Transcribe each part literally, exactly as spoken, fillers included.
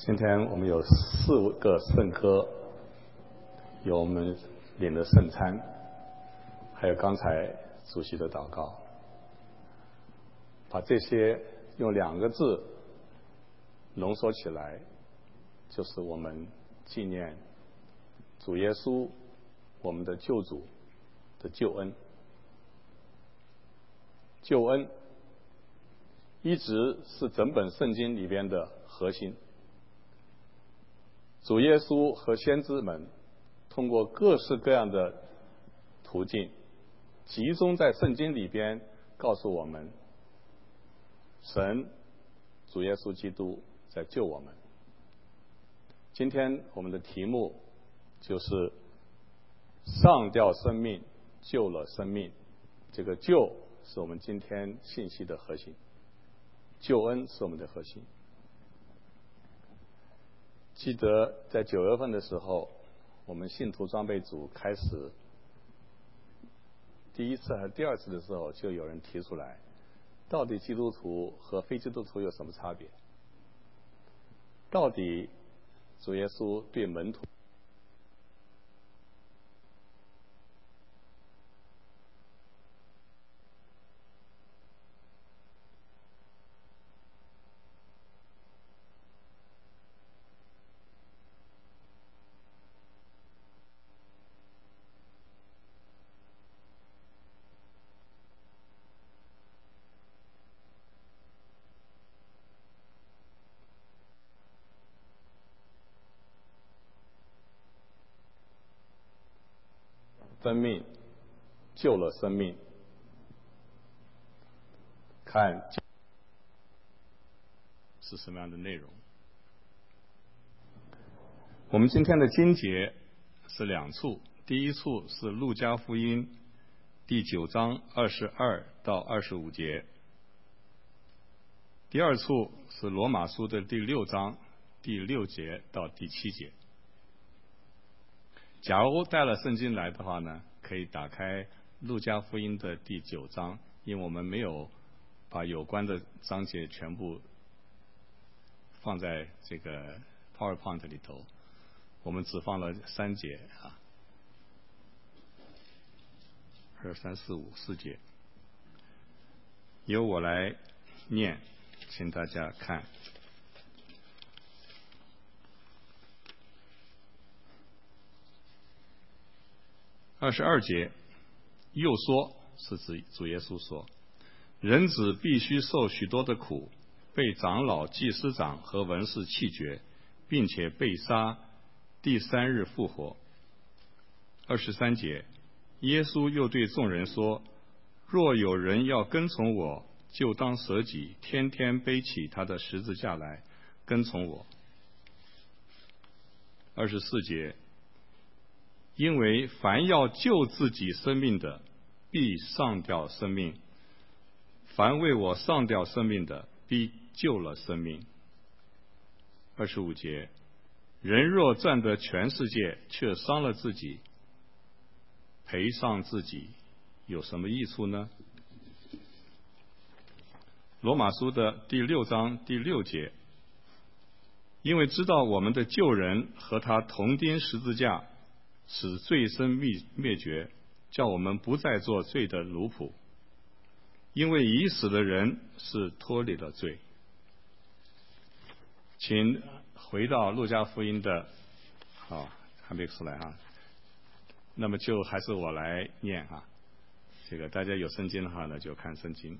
今天我们有四个圣歌，有我们领的圣餐，还有刚才主席的祷告，把这些用两个字浓缩起来，就是我们纪念主耶稣，我们的救主的救恩。救恩一直是整本圣经里边的核心。主耶稣和先知们通过各式各样的途径，集中在圣经里边告诉我们，神主耶稣基督在救我们。今天我们的题目就是上吊生命，救了生命。这个救是我们今天信息的核心，救恩是我们的核心。记得在九月份的时候，我们信徒装备组开始第一次还是第二次的时候，就有人提出来，到底基督徒和非基督徒有什么差别？到底主耶稣对门徒生命救了生命，看是什么样的内容。我们今天的经节是两处，第一处是路加福音第九章二十二到二十五节，第二处是罗马书的第六章第六节到第七节。假如带了圣经来的话呢，可以打开路加福音的第九章，因为我们没有把有关的章节全部放在这个 PowerPoint 里头，我们只放了三节啊，二三四五四节，由我来念，请大家看。二十二节，又说，是指主耶稣说，人子必须受许多的苦，被长老、祭司长和文士弃绝，并且被杀，第三日复活。二十三节，耶稣又对众人说，若有人要跟从我，就当舍己，天天背起他的十字架来跟从我。二十四节，因为凡要救自己生命的，必上吊生命；凡为我上吊生命的，必救了生命。二十五节，人若赚得全世界，却伤了自己，赔上自己，有什么益处呢？罗马书的第六章第六节，因为知道我们的救人和他同钉十字架，使罪身灭灭绝，叫我们不再做罪的奴仆。因为已死的人是脱离了罪。请回到路加福音的，好，还没出来哈。那么就还是我来念啊。这个大家有圣经的话呢，就看圣经。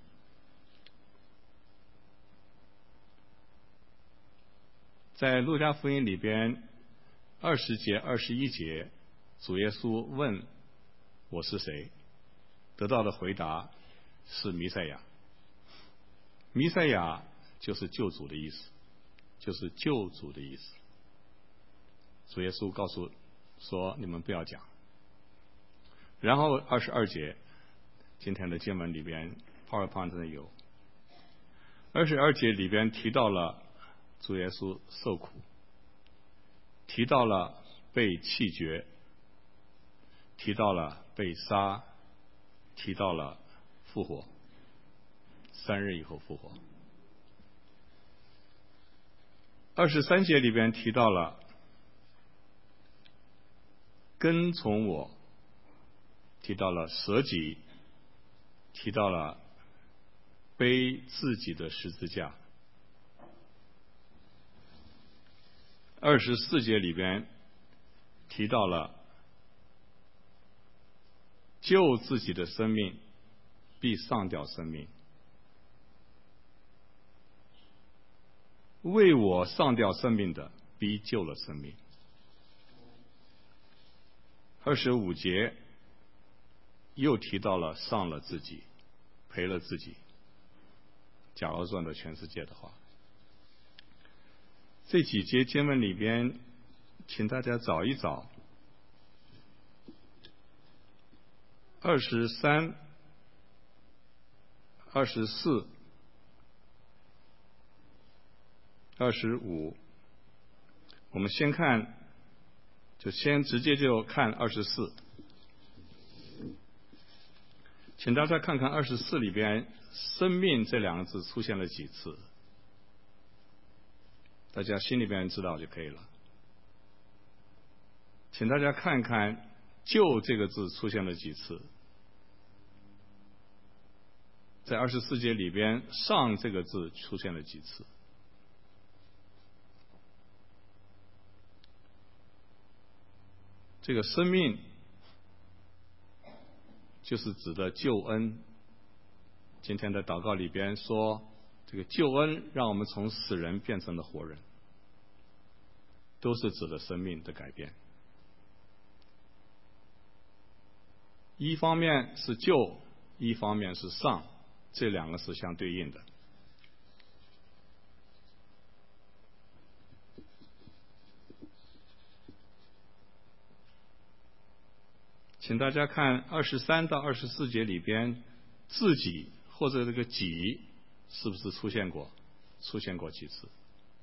在路加福音里边，二十节、二十一节，主耶稣问我是谁，得到的回答是弥赛亚。弥赛亚就是救主的意思，就是救主的意思。主耶稣告诉说，你们不要讲。然后二十二节，今天的经文里边 PowerPoint 有二十二节里边提到了主耶稣受苦，提到了被弃绝，提到了被杀，提到了复活，三日以后复活。 二十三节里边提到了跟从我，提到了舍己，提到了背自己的十字架。二十四节里边提到了救自己的生命必丧掉生命，为我丧掉生命的必救了生命。二十五节又提到了丧了自己，赔了自己。假如算到全世界的话，这几节经文里边，请大家找一找二十三、二十四、二十五。我们先看，就先直接就看二十四。请大家看看二十四里边“生命”这两个字出现了几次，大家心里边知道就可以了。请大家看看“救”这个字出现了几次，在二十四节里边“上”这个字出现了几次。这个生命就是指的救恩。今天的祷告里边说，这个救恩让我们从死人变成了活人，都是指的生命的改变。一方面是救，一方面是上，这两个是相对应的。请大家看二十三到二十四节里边，自己或者这个己是不是出现过？出现过几次？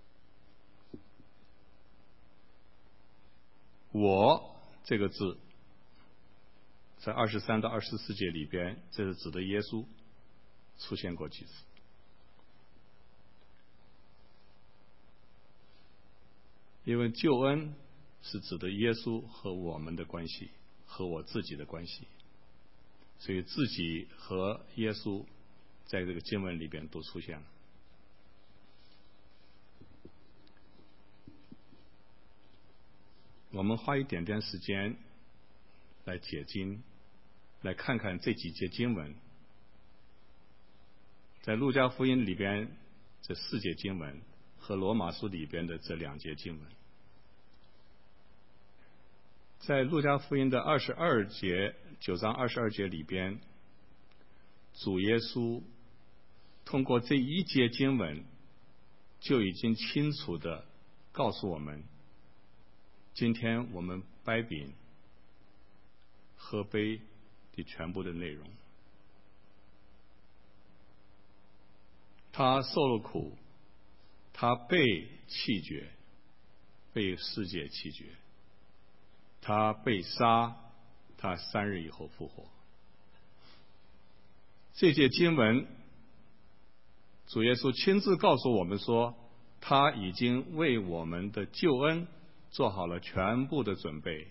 我这个字在二十三到二十四节里边，这是指的耶稣，出现过几次？因为救恩是指的耶稣和我们的关系，和我自己的关系，所以自己和耶稣在这个经文里边都出现了。我们花一点点时间来解经，来看看这几节经文，在路加福音里边这四节经文和罗马书里边的这两节经文。在路加福音的二十二节九章二十二节里边，主耶稣通过这一节经文就已经清楚地告诉我们，今天我们掰饼喝杯的全部的内容。他受了苦，他被弃绝，被世界弃绝，他被杀，他三日以后复活。这节经文主耶稣亲自告诉我们说，他已经为我们的救恩做好了全部的准备。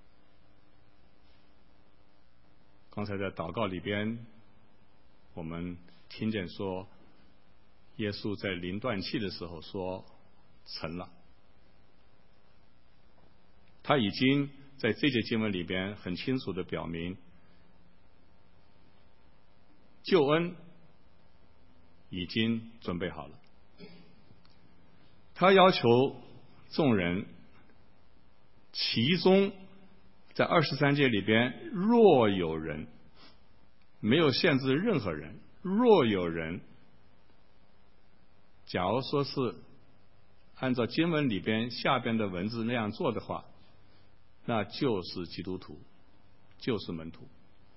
刚才在祷告里边我们听见说，耶稣在临断气的时候说成了。他已经在这节经文里边很清楚地表明，救恩已经准备好了。他要求众人，其中在二十三节里边，若有人，没有限制任何人，若有人，假如说是按照经文里边下边的文字那样做的话，那就是基督徒，就是门徒。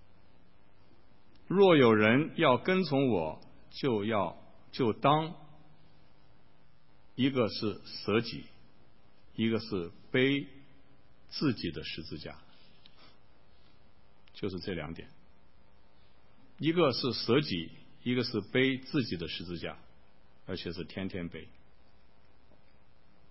若有人要跟从我，就要就当一个是舍己，一个是背自己的十字架，就是这两点。一个是舍己，一个是背自己的十字架，而且是天天背。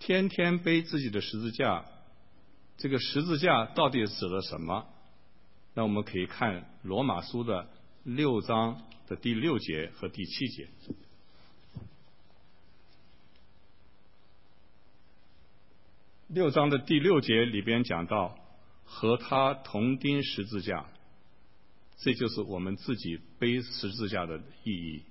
天天背自己的十字架，这个十字架到底指了什么？那我们可以看罗马书的六章的第六节和第七节。六章的第六节里边讲到和他同钉十字架，这就是我们自己背十字架的意义。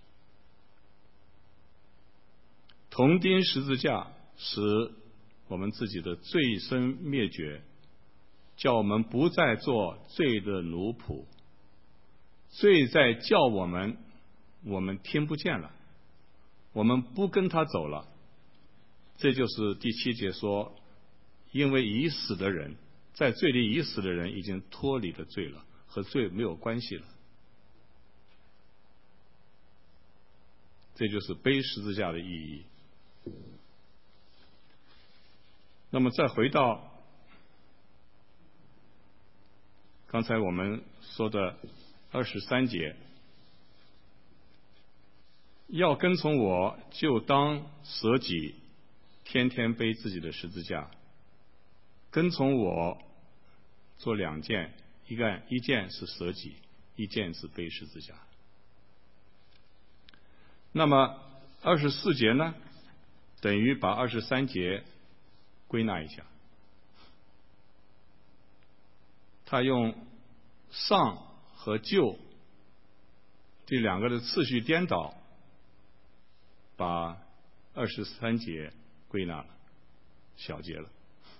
同钉十字架使我们自己的罪身灭绝，叫我们不再做罪的奴仆。罪在叫我们，我们听不见了，我们不跟他走了。这就是第七节说，因为已死的人，在罪里已死的人已经脱离了罪了，和罪没有关系了。这就是背十字架的意义。那么再回到刚才我们说的二十三节，要跟从我，就当舍己，天天背自己的十字架。跟从我做两件，一个一件是舍己，一件是背十字架。那么二十四节呢，等于把二十三节归纳一下，他用上和旧这两个的次序颠倒，把二十三节归纳了，小节了。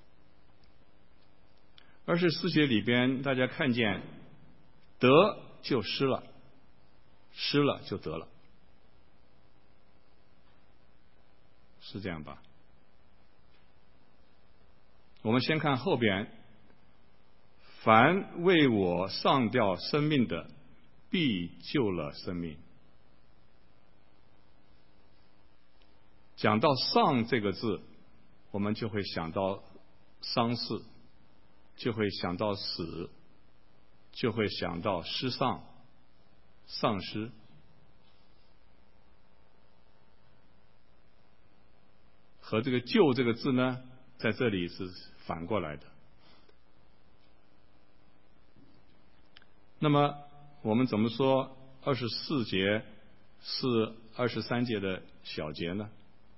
二十四节里边，大家看见得就失了，失了就得了，是这样吧？我们先看后边，凡为我上吊生命的，必救了生命。讲到上这个字，我们就会想到丧事，就会想到死，就会想到失丧、丧失。和这个救这个字呢，在这里是反过来的。那么我们怎么说二十四节是二十三节的小节呢？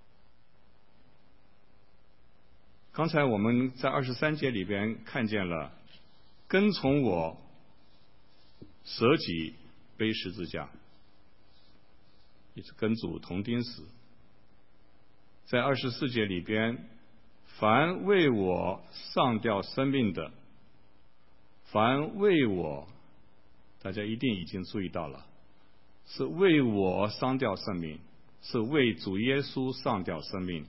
刚才我们在二十三节里边看见了跟从我，舍己，背十字架，也是跟主同钉死。在二十四节里边，凡为我上吊生命的，凡为我，大家一定已经注意到了，是为我上吊生命，是为主耶稣上吊生命。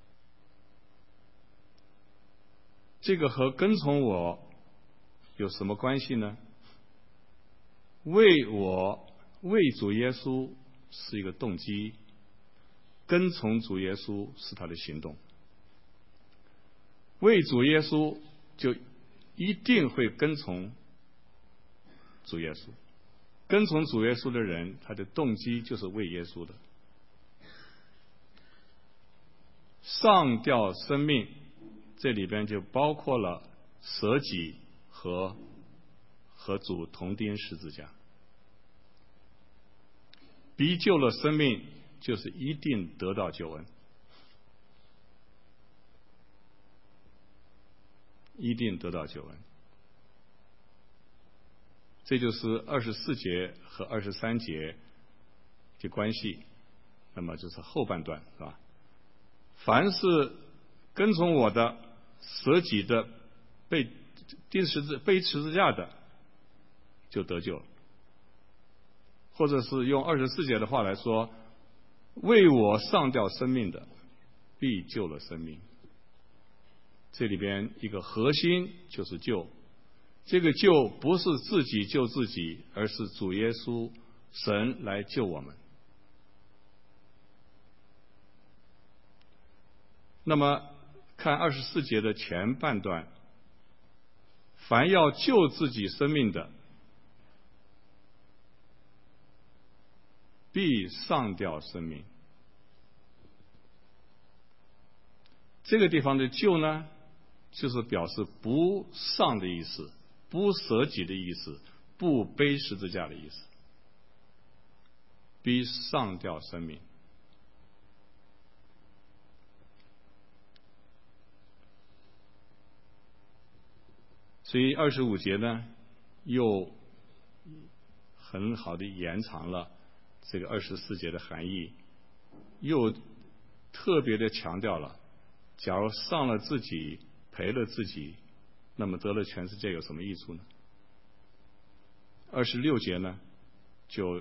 这个和跟从我有什么关系呢？为我，为主耶稣是一个动机，跟从主耶稣是他的行动。为主耶稣就一定会跟从主耶稣，跟从主耶稣的人，他的动机就是为耶稣的。上吊生命，这里边就包括了舍己和和主同钉十字架。必救了生命，就是一定得到救恩，一定得到救恩。这就是二十四节和二十三节的关系。那么就是后半段，是吧？凡是跟从我的、舍己的、被钉十字、背十字架的，就得救了。或者是用二十四节的话来说，为我上吊生命的，必救了生命。这里边一个核心就是救，这个救不是自己救自己，而是主耶稣神来救我们。那么看二十四节的前半段，凡要救自己生命的，必上吊生命。 这个地方的救呢，就是表示不上的意思，不舍己的意思，不背十字架的意思，必上吊生命。所以二十五节呢，又很好的延长了这个二十四节的含义，又特别的强调了，假如上了自己，赔了自己，那么得了全世界有什么益处呢？二十六节呢，就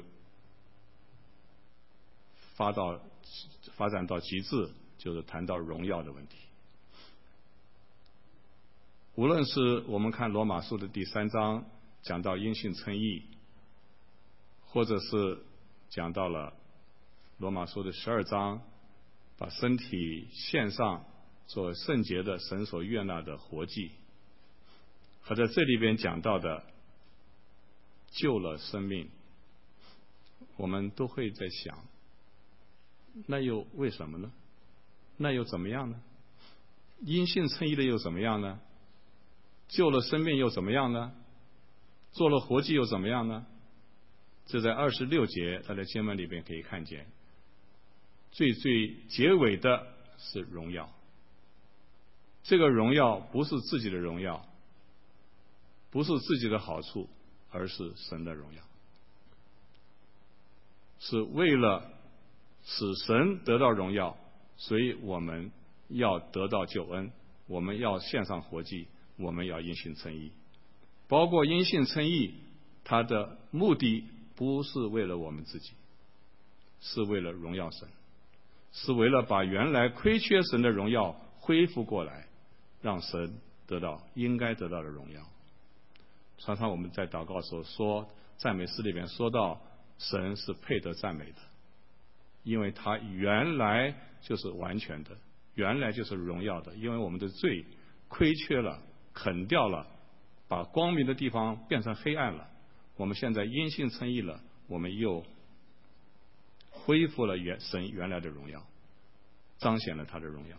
发到发展到极致，就是谈到荣耀的问题。无论是我们看罗马书的第三章讲到因信称义，或者是讲到了罗马书的十二章，把身体献上做圣洁的神所悦纳的活祭，和在这里边讲到的救了生命，我们都会在想，那又为什么呢？那又怎么样呢？因信称义的又怎么样呢？救了生命又怎么样呢？做了活祭又怎么样呢？这在二十六节他的经文里边可以看见，最最结尾的是荣耀。这个荣耀不是自己的荣耀，不是自己的好处，而是神的荣耀，是为了使神得到荣耀，所以我们要得到救恩，我们要献上活祭，我们要因信称义。包括因信称义，它的目的不是为了我们自己，是为了荣耀神，是为了把原来亏缺神的荣耀恢复过来，让神得到应该得到的荣耀。常常我们在祷告的时候说，赞美诗里面说到神是配得赞美的，因为他原来就是完全的，原来就是荣耀的，因为我们的罪亏缺了，啃掉了，把光明的地方变成黑暗了，我们现在因信称义了，我们又恢复了原神原来的荣耀，彰显了他的荣耀。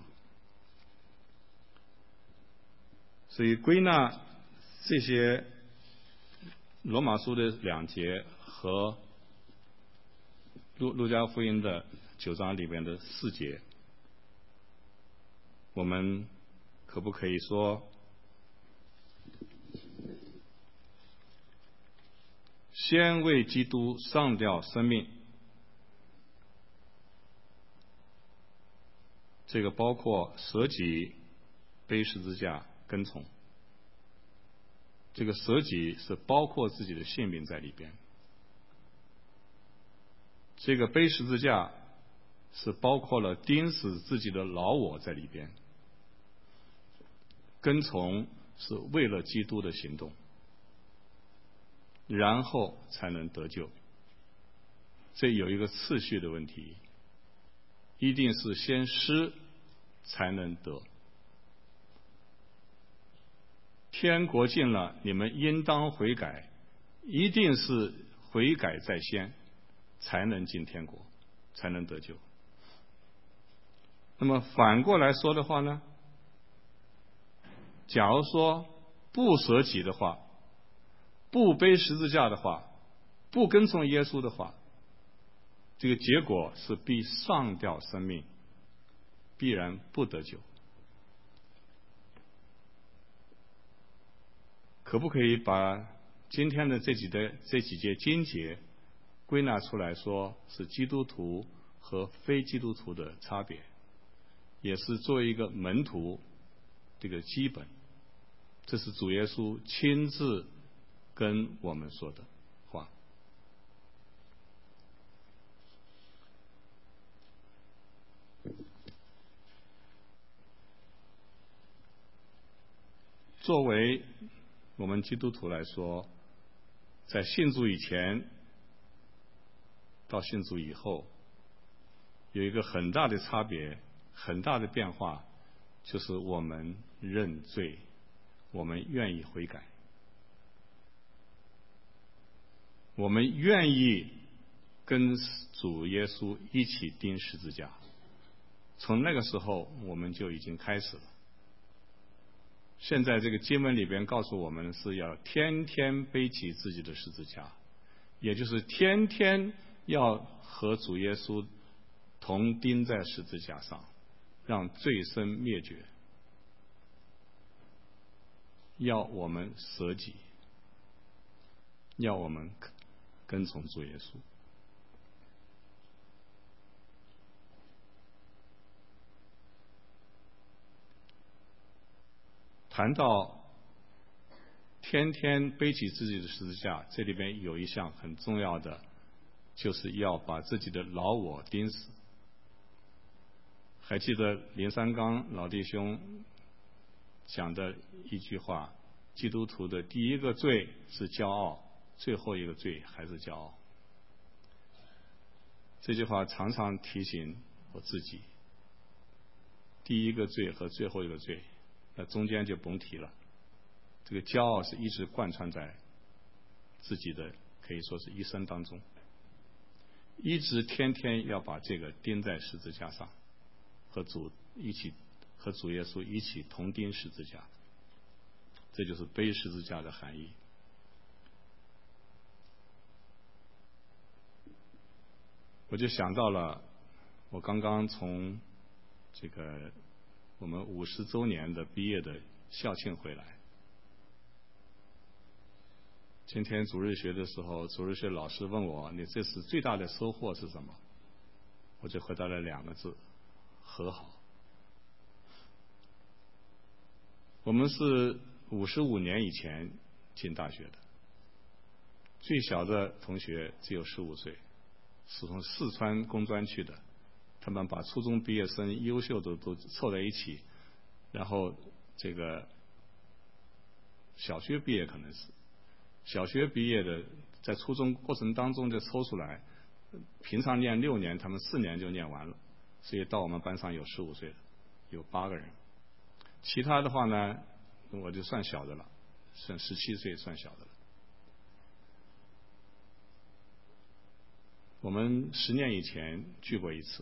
所以归纳这些罗马书的两节和路路加福音的九章里面的四节，我们可不可以说，先为基督上吊生命，这个包括舍己、背十字架、跟从。这个舍己是包括自己的性命在里边，这个背十字架是包括了钉死自己的老我在里边，跟从是为了基督的行动，然后才能得救。这有一个次序的问题，一定是先施才能得。天国近了，你们应当悔改，一定是悔改在先，才能进天国，才能得救。那么反过来说的话呢，假如说不舍己的话，不背十字架的话，不跟从耶稣的话，这个结果是必上吊生命，必然不得救。可不可以把今天的这几的这几节经节归纳出来说，是基督徒和非基督徒的差别，也是作为一个门徒这个基本。这是主耶稣亲自跟我们说的话。作为我们基督徒来说，在信主以前到信主以后，有一个很大的差别，很大的变化，就是我们认罪，我们愿意悔改，我们愿意跟主耶稣一起钉十字架， 从那个时候我们就已经开始了。现在这个经文里边告诉我们是要天天背起自己的十字架，也就是天天要和主耶稣同钉在十字架上，让罪身灭绝，要我们舍己，要我们跟从主耶稣。谈到天天背起自己的十字架，这里边有一项很重要的，就是要把自己的老我钉死。还记得林三刚老弟兄讲的一句话，基督徒的第一个罪是骄傲，最后一个罪还是骄傲。这句话常常提醒我自己，第一个罪和最后一个罪，那中间就甭提了。这个骄傲是一直贯穿在自己的，可以说是一生当中，一直天天要把这个钉在十字架上，和主一起，和主耶稣一起同钉十字架。这就是背十字架的含义。我就想到了，我刚刚从这个我们五十周年的毕业的校庆回来。今天主日学的时候，主日学老师问我，你这次最大的收获是什么？我就回答了两个字：和好。我们是五十五年以前进大学的，最小的同学只有十五岁，是从四川工专去的。他们把初中毕业生优秀的都凑在一起，然后这个小学毕业可能是小学毕业的，在初中过程当中就抽出来，平常念六年，他们四年就念完了，所以到我们班上有十五岁的，有八个人。其他的话呢，我就算小的了，算十七岁算小的了。我们十年以前聚过一次，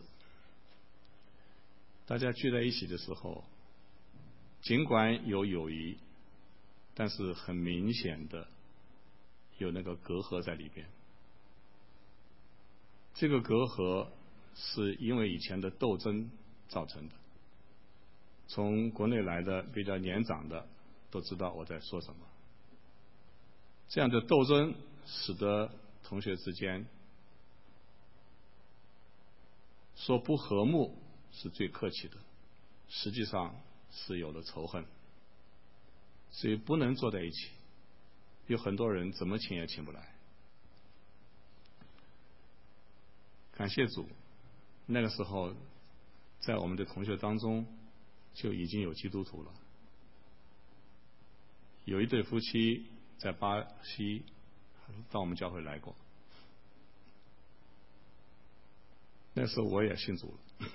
大家聚在一起的时候，尽管有友谊，但是很明显的有那个隔阂在里边。这个隔阂是因为以前的斗争造成的。从国内来的比较年长的都知道我在说什么。这样的斗争使得同学之间说不和睦是最客气的，实际上是有了仇恨，所以不能坐在一起。有很多人怎么请也请不来。感谢主，那个时候在我们的同学当中就已经有基督徒了。有一对夫妻在巴西到我们教会来过，那时候我也信主了。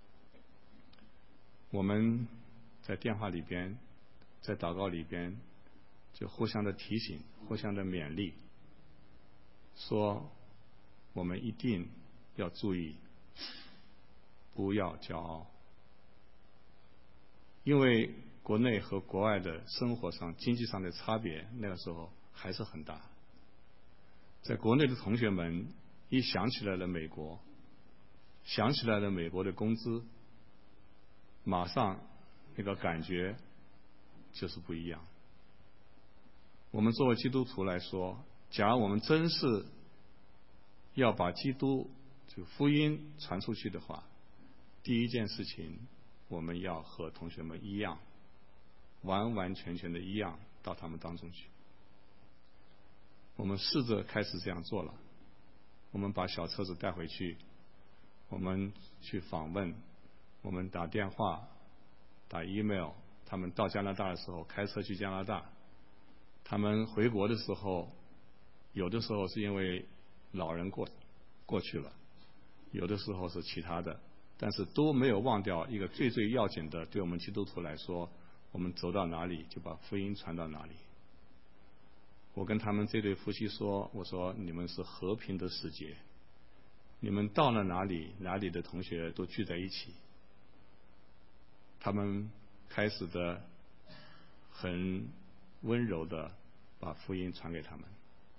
我们在电话里边，在祷告里边就互相的提醒，互相的勉励，说我们一定要注意，不要骄傲，因为国内和国外的生活上、经济上的差别，那个时候还是很大。在国内的同学们一想起来了美国，想起来了美国的工资，马上那个感觉就是不一样。我们作为基督徒来说，假如我们真是要把基督这个福音传出去的话，第一件事情我们要和同学们一样，完完全全的一样到他们当中去。我们试着开始这样做了，我们把小车子带回去，我们去访问，我们打电话打 email， 他们到加拿大的时候开车去加拿大，他们回国的时候，有的时候是因为老人过过去了，有的时候是其他的，但是都没有忘掉一个最最要紧的，对我们基督徒来说，我们走到哪里就把福音传到哪里。我跟他们这对夫妻说，我说你们是和平的使节，你们到了哪里，哪里的同学都聚在一起， 他们开始的很温柔的把福音传给他们。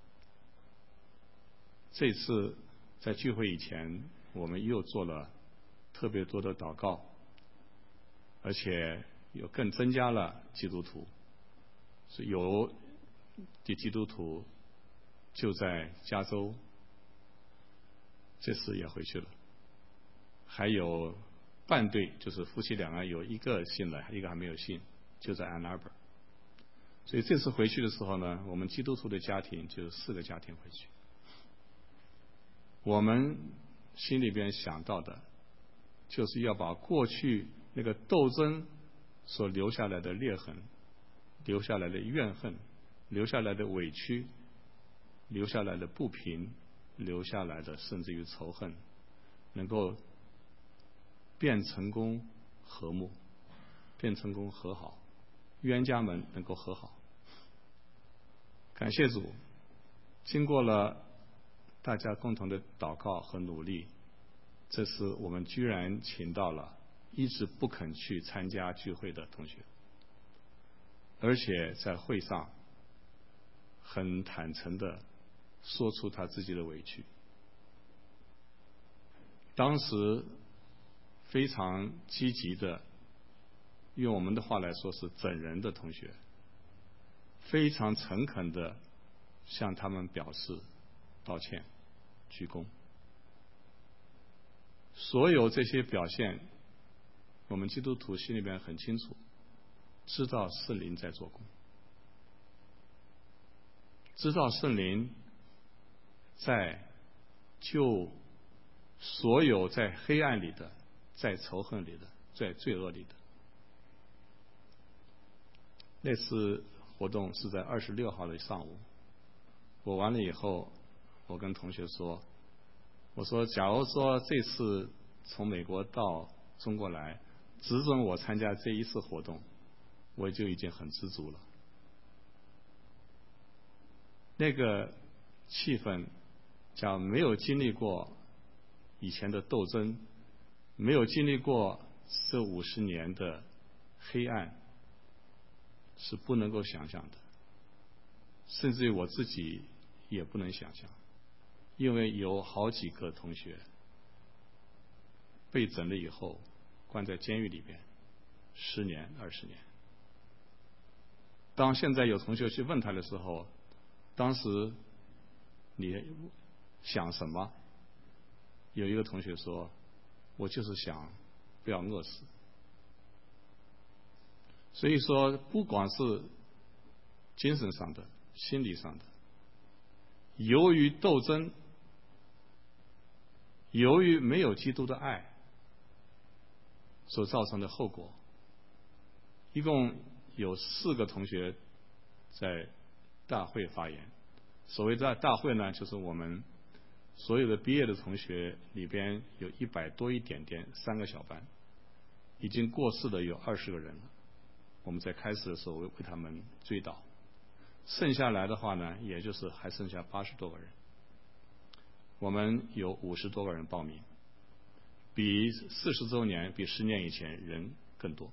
这次在聚会以前，我们又做了特别多的祷告，而且又更增加了基督徒，是有的基督徒就在加州，这次也回去了，还有半队，就是夫妻两个有一个信了，一个还没有信，就在安 n 伯。所以这次回去的时候呢，我们基督徒的家庭就有四个家庭回去。我们心里边想到的，就是要把过去那个斗争所留下来的裂痕、留下来的怨恨、留下来的委屈、留下来的不平、留下来的甚至于仇恨，能够变成功和睦，变成功和好，冤家们能够和好。感谢主，经过了大家共同的祷告和努力，这次我们居然请到了一直不肯去参加聚会的同学，而且在会上很坦诚地说出他自己的委屈。当时非常积极的，用我们的话来说是整人的同学，非常诚恳地向他们表示道歉、鞠躬。所有这些表现，我们基督徒心里边很清楚，知道圣灵在做工，知道圣灵在救所有在黑暗里的、在仇恨里的、在罪恶里的。那次活动是在二十六号的上午，我完了以后，我跟同学说，我说假如说这次从美国到中国来，只准我参加这一次活动，我就已经很知足了。那个气氛，假如没有经历过以前的斗争，没有经历过这五十年的黑暗，是不能够想象的，甚至于我自己也不能想象，因为有好几个同学被整了以后关在监狱里边十年二十年。当现在有同学去问他的时候，当时你想什么？有一个同学说，我就是想不要饿死。所以说不管是精神上的、心理上的，由于斗争，由于没有基督的爱所造成的后果，一共有四个同学在大会发言。所谓的大会呢，就是我们所有的毕业的同学里边有一百多一点点，三个小班，已经过世的有二十个人了。我们在开始的时候为为他们追悼，剩下来的话呢，也就是还剩下八十多个人。我们有五十多个人报名，比四十周年、比十年以前人更多。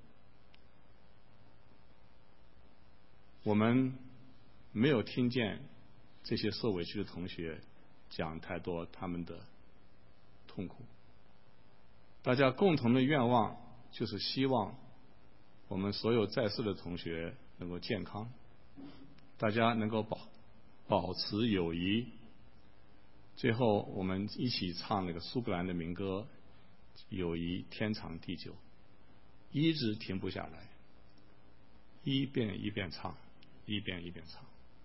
我们没有听见这些受委屈的同学讲太多他们的痛苦，大家共同的愿望就是希望我们所有在世的同学能够健康，大家能够保保持友谊。最后我们一起唱那个苏格兰的民歌，友谊天长地久，一直停不下来，一遍一遍唱，一遍一遍唱。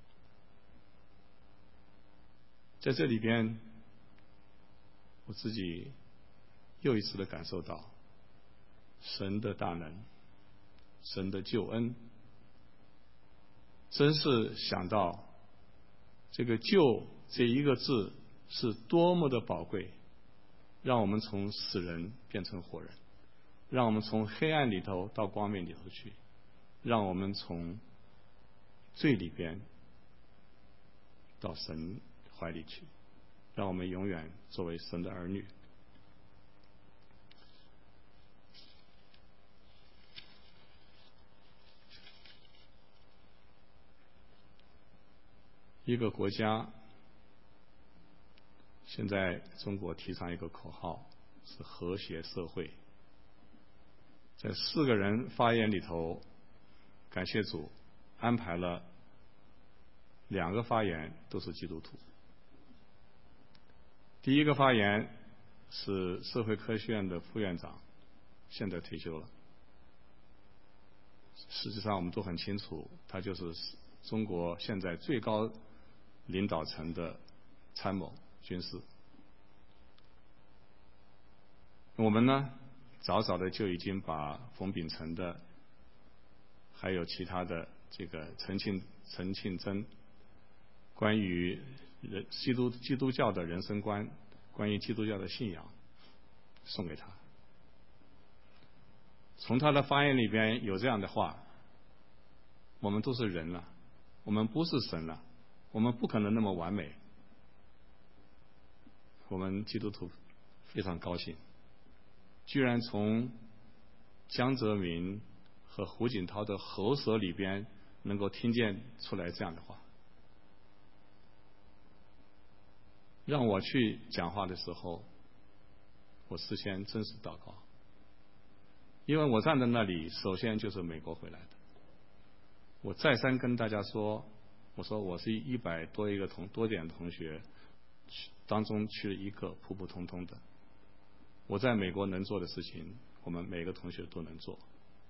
在这里边，我自己又一次的感受到神的大能，神的救恩。真是想到这个救这一个字是多么的宝贵，让我们从死人变成活人，让我们从黑暗里头到光明里头去，让我们从罪里边到神怀里去，让我们永远作为神的儿女。 一个国家，现在中国提倡一个口号是和谐社会。在四个人发言里头，感谢主安排了两个发言都是基督徒。第一个发言是社会科学院的副院长，现在退休了。实际上我们都很清楚，他就是中国现在最高领导层的参谋军事。我们呢，早早的就已经把冯秉成的，还有其他的这个陈庆陈庆真关于人基督基督教的人生观，关于基督教的信仰送给他。从他的发言里边有这样的话：我们都是人了，我们不是神了，我们不可能那么完美。我们基督徒非常高兴，居然从江泽民和胡锦涛的喉舌里边能够听见出来这样的话。让我去讲话的时候，我事先真是祷告，因为我站在那里，首先就是美国回来的。我再三跟大家说，我说我是一百多一个同多点同学当中去了一个普普通通的。我在美国能做的事情，我们每个同学都能做。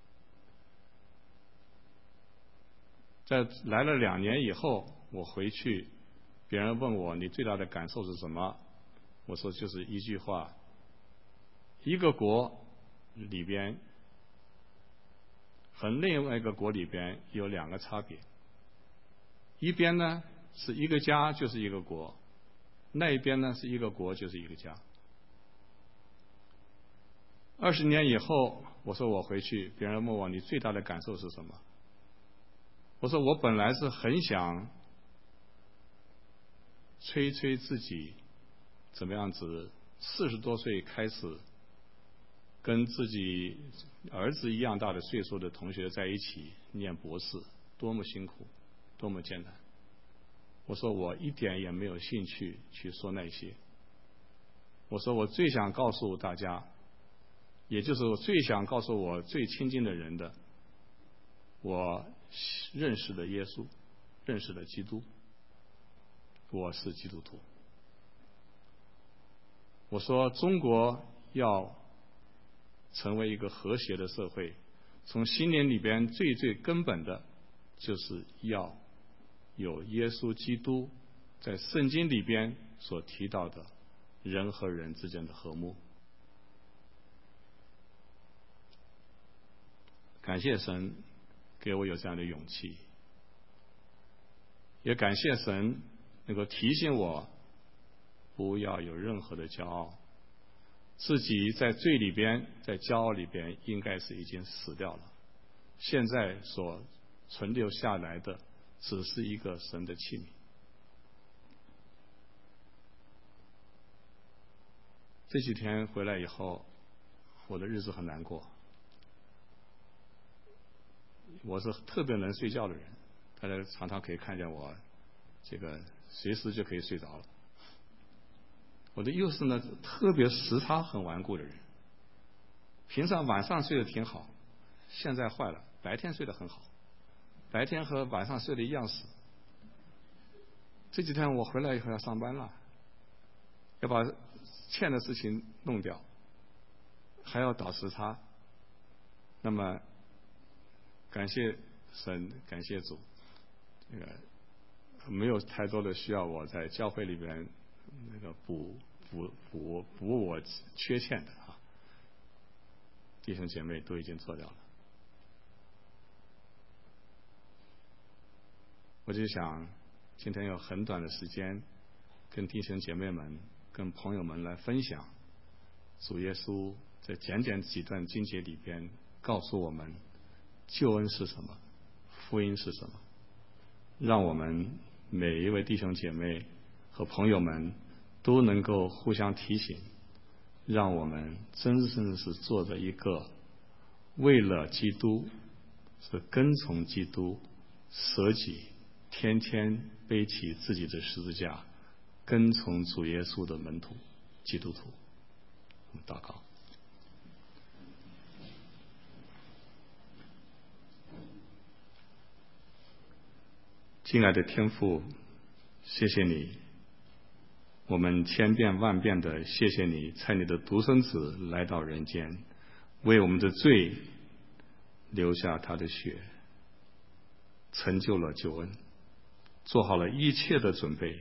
在来了两年以后，我回去，别人问我你最大的感受是什么？我说就是一句话：一个国里边和另外一个国里边有两个差别，一边呢是一个家就是一个国，那一边呢是一个国就是一个家。二十年以后，我说我回去，别人问我你最大的感受是什么？我说我本来是很想吹吹自己怎么样子，四十多岁开始跟自己儿子一样大的岁数的同学在一起念博士，多么辛苦，多么艰难。我说我一点也没有兴趣去说那些。我说我最想告诉大家，也就是我最想告诉我最亲近的人的，我认识的耶稣，认识的基督，我是基督徒。我说中国要成为一个和谐的社会，从心灵里边最最根本的就是要有耶稣基督在圣经里边所提到的人和人之间的和睦。感谢神给我有这样的勇气，也感谢神能够提醒我不要有任何的骄傲，自己在罪里边，在骄傲里边应该是已经死掉了，现在所存留下来的只是一个神的器皿。这几天回来以后，我的日子很难过。我是特别能睡觉的人，大家常常可以看见我这个随时就可以睡着了。我的又是呢特别时差很顽固的人，平常晚上睡得挺好，现在坏了，白天睡得很好，白天和晚上睡得一样死。这几天我回来以后要上班了，要把欠的事情弄掉，还要倒时差。那么感谢神，感谢主，这个没有太多的需要我在教会里边那个补补补补我缺欠的啊，弟兄姐妹都已经做掉了。我就想今天有很短的时间跟弟兄姐妹们跟朋友们来分享主耶稣在简简几段经节里边告诉我们救恩是什么，福音是什么，让我们每一位弟兄姐妹和朋友们都能够互相提醒，让我们真正是做着一个为了基督，是跟从基督，舍己天天背起自己的十字架，跟从主耶稣的门徒基督徒。我们祷告。亲爱的天父，谢谢你，我们千遍万遍的谢谢你，差你的独生子来到人间，为我们的罪留下他的血，成就了救恩，做好了一切的准备。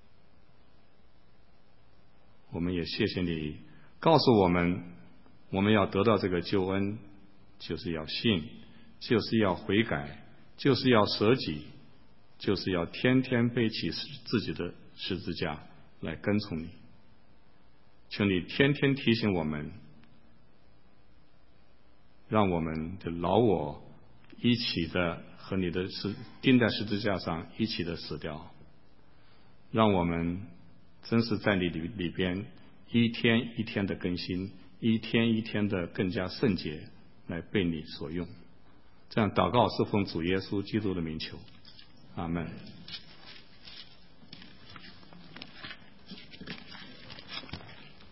我们也谢谢你告诉我们，我们要得到这个救恩，就是要信，就是要悔改，就是要舍己，就是要天天背起自己的十字架来跟从你。求你天天提醒我们，让我们的老我一起的和你的十钉在十字架上一起的死掉，让我们真是在你里里边一天一天的更新，一天一天的更加圣洁，来被你所用。这样祷告是奉主耶稣基督的名求，阿们。